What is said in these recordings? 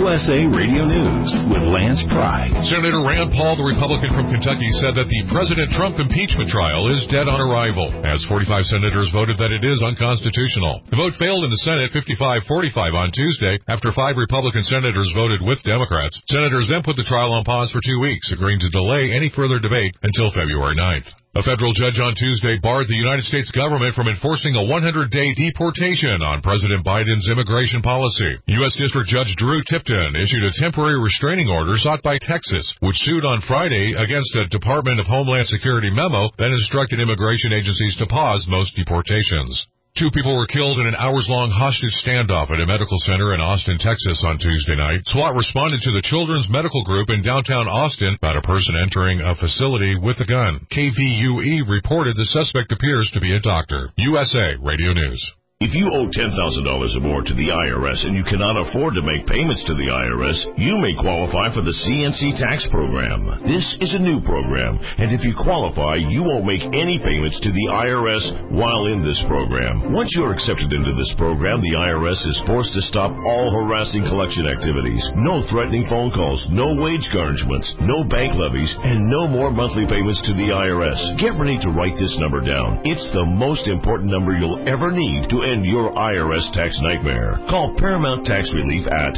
USA Radio News with Lance Pry. Senator Rand Paul, the Republican from Kentucky, said that the President Trump impeachment trial is dead on arrival, as 45 senators voted that it is unconstitutional. The vote failed in the Senate 55-45 on Tuesday after 5 Republican senators voted with Democrats. Senators then put the trial on pause for 2 weeks, agreeing to delay any further debate until February 9th. A federal judge on Tuesday barred the United States government from enforcing a 100-day deportation on President Biden's immigration policy. U.S. District Judge Drew Tipton issued a temporary restraining order sought by Texas, which sued on Friday against a Department of Homeland Security memo that instructed immigration agencies to pause most deportations. 2 people were killed in an hours-long hostage standoff at a medical center in Austin, Texas on Tuesday night. SWAT responded to the Children's Medical Group in downtown Austin about a person entering a facility with a gun. KVUE reported the suspect appears to be a doctor. USA Radio News. If you owe $10,000 or more to the IRS and you cannot afford to make payments to the IRS, you may qualify for the CNC tax program. This is a new program, and if you qualify, you won't make any payments to the IRS while in this program. Once you're accepted into this program, the IRS is forced to stop all harassing collection activities. No threatening phone calls, no wage garnishments, no bank levies, and no more monthly payments to the IRS. Get ready to write this number down. It's the most important number you'll ever need to end your IRS tax nightmare. Call Paramount Tax Relief at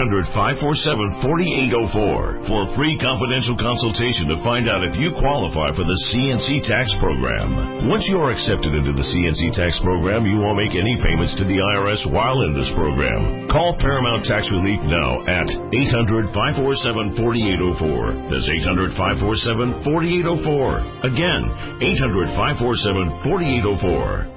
800-547-4804 for a free confidential consultation to find out if you qualify for the CNC tax program. Once you are accepted into the CNC tax program, you won't make any payments to the IRS while in this program. Call Paramount Tax Relief now at 800-547-4804. That's 800-547-4804. Again, 800-547-4804.